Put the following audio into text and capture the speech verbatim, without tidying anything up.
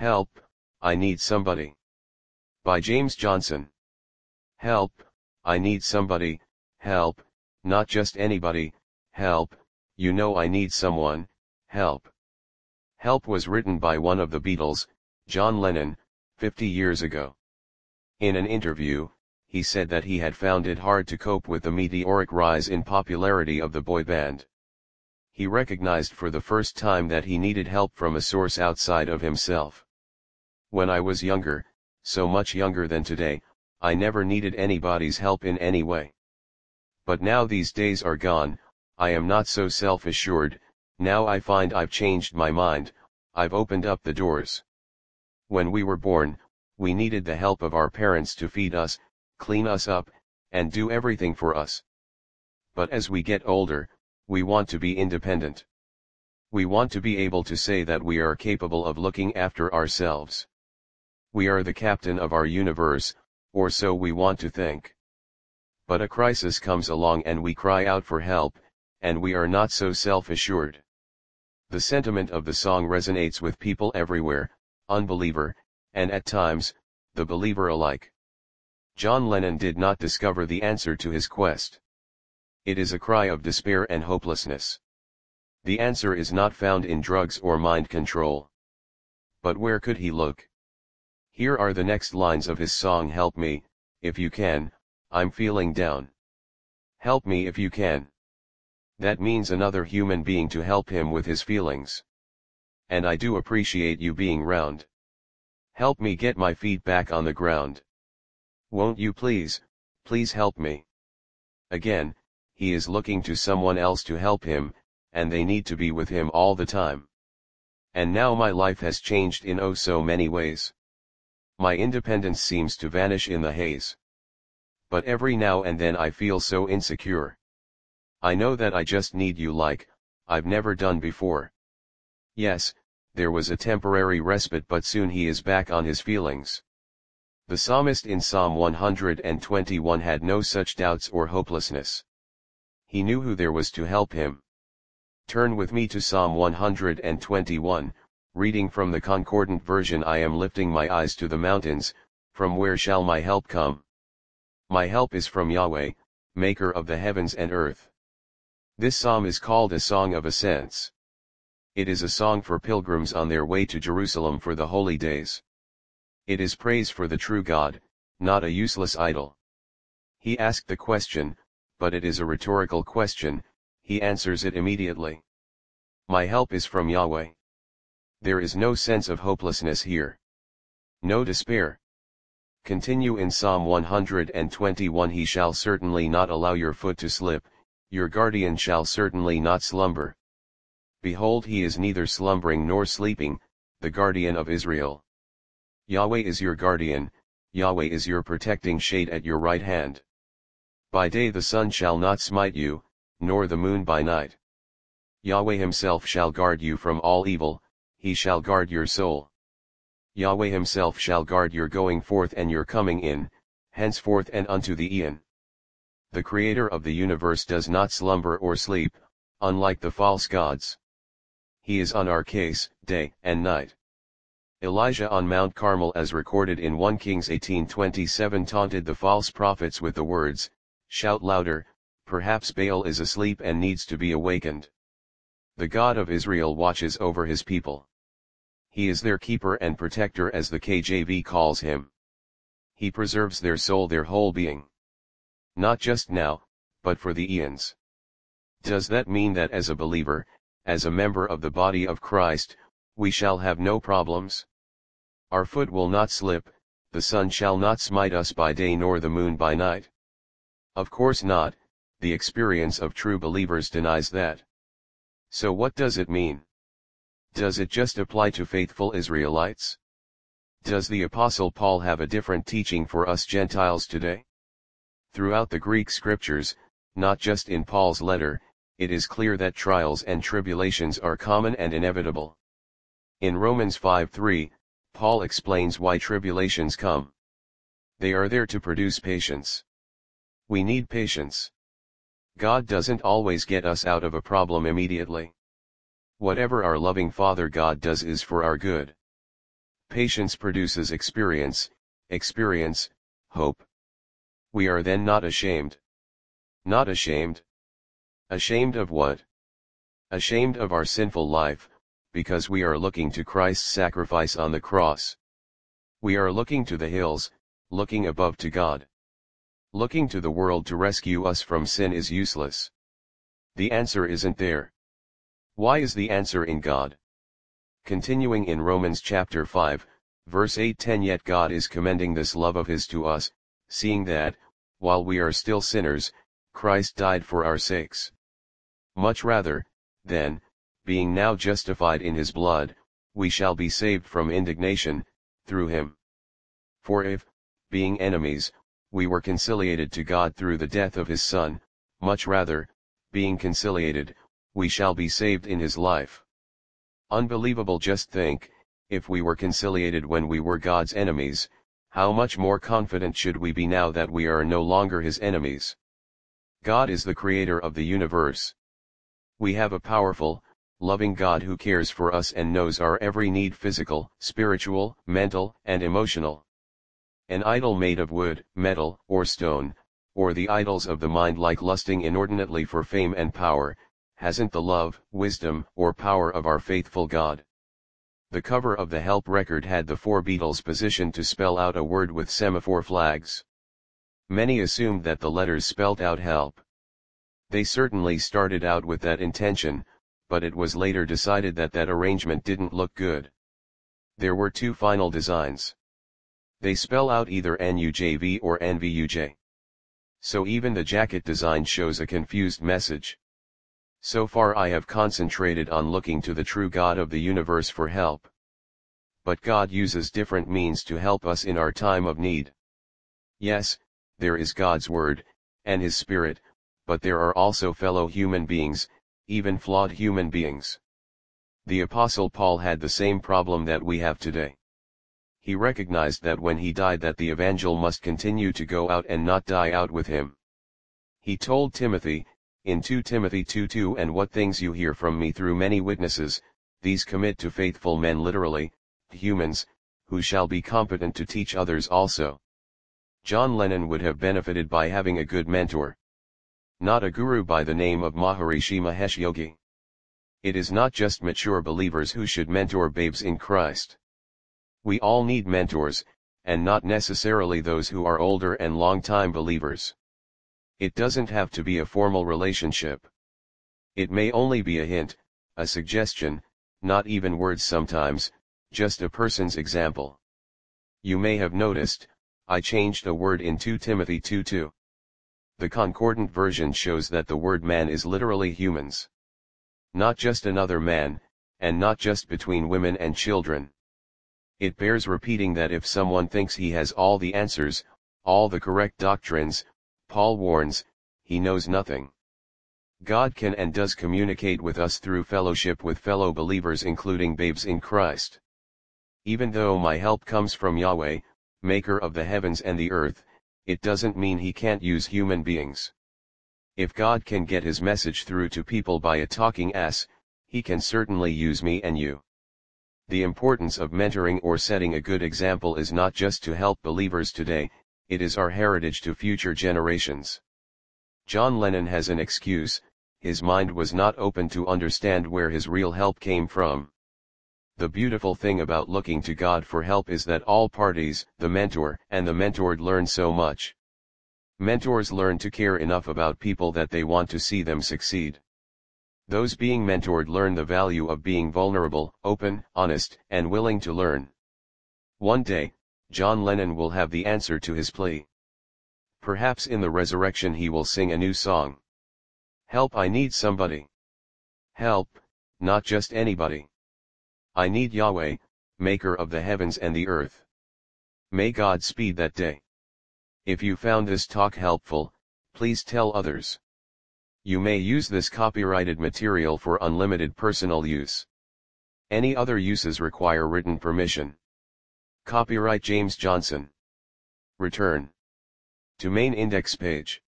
Help, I need somebody. By James Johnson. Help, I need somebody, help, not just anybody, help, you know I need someone, help. Help was written by one of the Beatles, John Lennon, fifty years ago. In an interview, he said that he had found it hard to cope with the meteoric rise in popularity of the boy band. He recognized for the first time that he needed help from a source outside of himself. When I was younger, so much younger than today, I never needed anybody's help in any way. But now these days are gone, I am not so self-assured, now I find I've changed my mind, I've opened up the doors. When we were born, we needed the help of our parents to feed us, clean us up, and do everything for us. But as we get older, we want to be independent. We want to be able to say that we are capable of looking after ourselves. We are the captain of our universe, or so we want to think. But a crisis comes along and we cry out for help, and we are not so self-assured. The sentiment of the song resonates with people everywhere, unbeliever, and at times, the believer alike. John Lennon did not discover the answer to his quest. It is a cry of despair and hopelessness. The answer is not found in drugs or mind control. But where could he look? Here are the next lines of his song: help me, if you can, I'm feeling down. Help me if you can. That means another human being to help him with his feelings. And I do appreciate you being round. Help me get my feet back on the ground. Won't you please, please help me. Again, he is looking to someone else to help him, and they need to be with him all the time. And now my life has changed in oh so many ways. My independence seems to vanish in the haze. But every now and then I feel so insecure. I know that I just need you like I've never done before. Yes, there was a temporary respite, but soon he is back on his feelings. The psalmist in Psalm one hundred twenty-one had no such doubts or hopelessness. He knew who there was to help him. Turn with me to Psalm one hundred twenty-one, reading from the Concordant version. I am lifting my eyes to the mountains, from where shall my help come? My help is from Yahweh, maker of the heavens and earth. This psalm is called a song of ascents. It is a song for pilgrims on their way to Jerusalem for the holy days. It is praise for the true God, not a useless idol. He asked the question, but it is a rhetorical question, he answers it immediately. My help is from Yahweh. There is no sense of hopelessness here. No despair. Continue in Psalm one hundred twenty-one. He shall certainly not allow your foot to slip, your guardian shall certainly not slumber. Behold, he is neither slumbering nor sleeping, the guardian of Israel. Yahweh is your guardian, Yahweh is your protecting shade at your right hand. By day the sun shall not smite you, nor the moon by night. Yahweh himself shall guard you from all evil, he shall guard your soul. Yahweh himself shall guard your going forth and your coming in, henceforth and unto the aeon. The Creator of the universe does not slumber or sleep, unlike the false gods. He is on our case, day and night. Elijah on Mount Carmel, as recorded in First Kings eighteen twenty-seven, taunted the false prophets with the words, "Shout louder, perhaps Baal is asleep and needs to be awakened." The God of Israel watches over his people. He is their keeper and protector, as the K J V calls him. He preserves their soul, their whole being. Not just now, but for the eons. Does that mean that as a believer, as a member of the body of Christ, we shall have no problems? Our foot will not slip, the sun shall not smite us by day nor the moon by night. Of course not, the experience of true believers denies that. So what does it mean? Does it just apply to faithful Israelites? Does the Apostle Paul have a different teaching for us Gentiles today? Throughout the Greek scriptures, not just in Paul's letter, it is clear that trials and tribulations are common and inevitable. In Romans five three, Paul explains why tribulations come. They are there to produce patience. We need patience. God doesn't always get us out of a problem immediately. Whatever our loving Father God does is for our good. Patience produces experience, experience, hope. We are then not ashamed. Not ashamed? Ashamed of what? Ashamed of our sinful life, because we are looking to Christ's sacrifice on the cross. We are looking to the hills, looking above to God. Looking to the world to rescue us from sin is useless. The answer isn't there. Why is the answer in God? Continuing in Romans chapter five, verse eight to ten, yet God is commending this love of his to us, seeing that, while we are still sinners, Christ died for our sakes. Much rather, then, being now justified in his blood, we shall be saved from indignation, through him. For if, being enemies, we were conciliated to God through the death of his Son, much rather, being conciliated, we shall be saved in his life. Unbelievable! Just think, if we were conciliated when we were God's enemies, how much more confident should we be now that we are no longer his enemies? God is the creator of the universe. We have a powerful, loving God who cares for us and knows our every need, physical, spiritual, mental, and emotional. An idol made of wood, metal, or stone, or the idols of the mind like lusting inordinately for fame and power, hasn't the love, wisdom, or power of our faithful God. The cover of the Help record had the four Beatles positioned to spell out a word with semaphore flags. Many assumed that the letters spelled out help. They certainly started out with that intention, but it was later decided that that arrangement didn't look good. There were two final designs. They spell out either N U J V or N V U J. So even the jacket design shows a confused message. So far I have concentrated on looking to the true God of the universe for help. But God uses different means to help us in our time of need. Yes, there is God's Word, and His Spirit, but there are also fellow human beings, even flawed human beings. The Apostle Paul had the same problem that we have today. He recognized that when he died that the evangel must continue to go out and not die out with him. He told Timothy, in two Timothy two two, and what things you hear from me through many witnesses, these commit to faithful men, literally, humans, who shall be competent to teach others also. John Lennon would have benefited by having a good mentor. Not a guru by the name of Maharishi Mahesh Yogi. It is not just mature believers who should mentor babes in Christ. We all need mentors, and not necessarily those who are older and long-time believers. It doesn't have to be a formal relationship. It may only be a hint, a suggestion, not even words sometimes, just a person's example. You may have noticed, I changed a word in two Timothy two two. The concordant version shows that the word man is literally humans. Not just another man, and not just between women and children. It bears repeating that if someone thinks he has all the answers, all the correct doctrines, Paul warns, he knows nothing. God can and does communicate with us through fellowship with fellow believers, including babes in Christ. Even though my help comes from Yahweh, maker of the heavens and the earth, it doesn't mean he can't use human beings. If God can get his message through to people by a talking ass, he can certainly use me and you. The importance of mentoring or setting a good example is not just to help believers today, it is our heritage to future generations. John Lennon has an excuse: his mind was not open to understand where his real help came from. The beautiful thing about looking to God for help is that all parties, the mentor and the mentored, learn so much. Mentors learn to care enough about people that they want to see them succeed. Those being mentored learn the value of being vulnerable, open, honest, and willing to learn. One day, John Lennon will have the answer to his plea. Perhaps in the resurrection he will sing a new song. Help, I need somebody. Help, not just anybody. I need Yahweh, maker of the heavens and the earth. May God speed that day. If you found this talk helpful, please tell others. You may use this copyrighted material for unlimited personal use. Any other uses require written permission. Copyright James Johnson. Return to main index page.